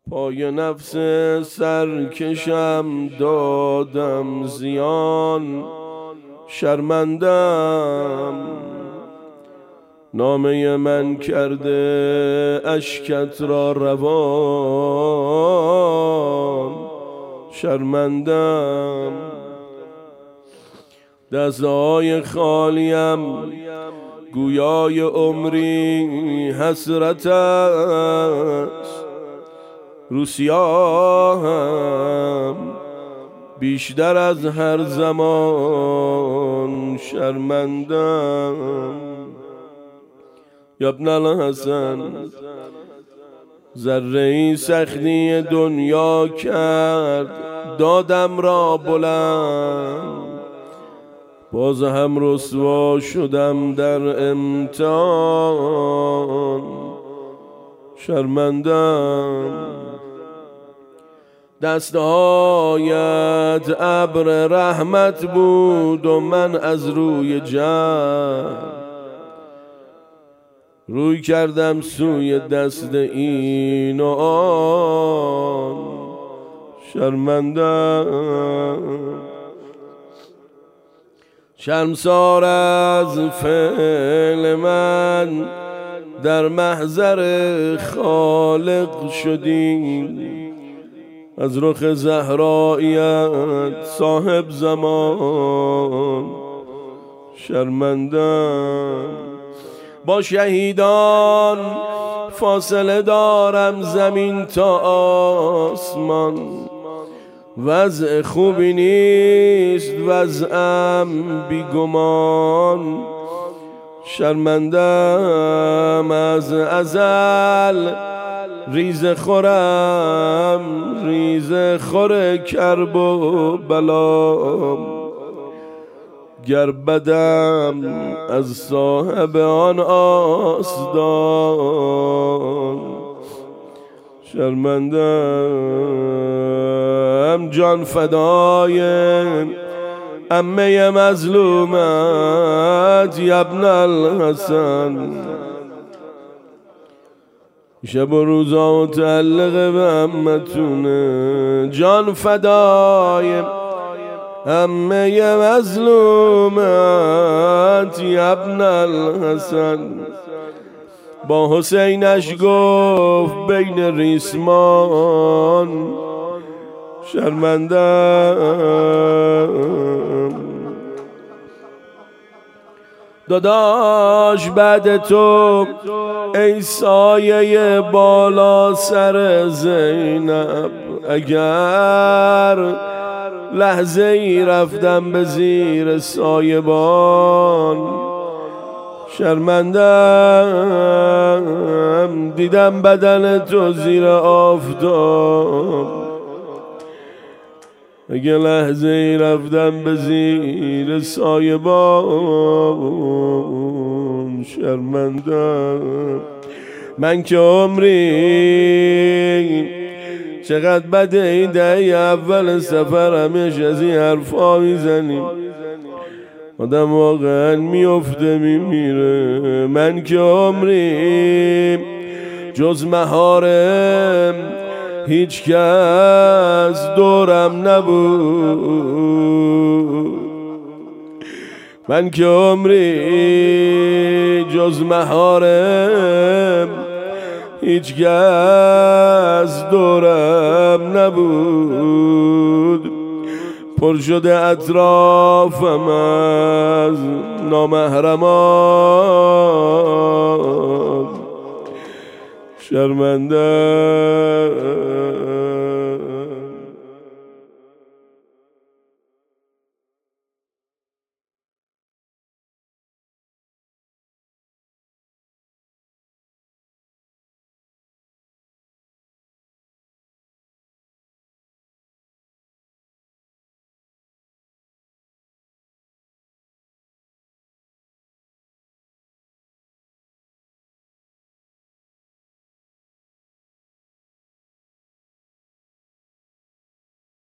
پای نفس سرکشم دادم زیان، شرمندم نامه من کرده اشکت را روان، شرمندم دستهای خالیم گویای عمری حسرت است، رو سیاهم بیشتر از هر زمان، شرمندم یا ابن الحسن. ذره سختی دنیا کرد دادم را بلند، باز هم رسوا شدم در امتحان، شرمندم دستهایت ابر رحمت بود و من از روی جهل روی کردم سوی دست این و آن، شرمندم شرمسار از فعل من در محضر خالق شدیم، از رخ زهرایت صاحب زمان، شرمندم با شهیدان فاصله دارم زمین تا آسمان، وضع خوبی نیست وضعم بیگمان، شرمندم از ازل ریزه خورم ریزه خور کرب و بلام، گر بدم از صاحب آن آسدان، شرمندم جان فدای عمه مظلومت یا ابن الحسن، شب و روزا متعلق به عمتونه، جان فدای عمه مظلومت یا ابن الحسن. با حسینش گفت بین ریسمان، شرمندم داداش بعد تو ای سایه بالا سر زینب، اگر لحظه ای رفتم به زیر سایبان، شرمندم دیدم بدن تو زیر آفتاب، اگه لحظه ای رفتم به زیر سایبان، شرمندم من که عمری چقدر بده این دهی اول سفر همیشه از این حرفا میزنیم، آدم واقعا میفته میمیره. من که عمری جز مهارم هیچ کس دورم نبود، من که عمری جز مهارم هیچ کس دورم نبود، پر شده اطرافم از نامحرمان، شرمنده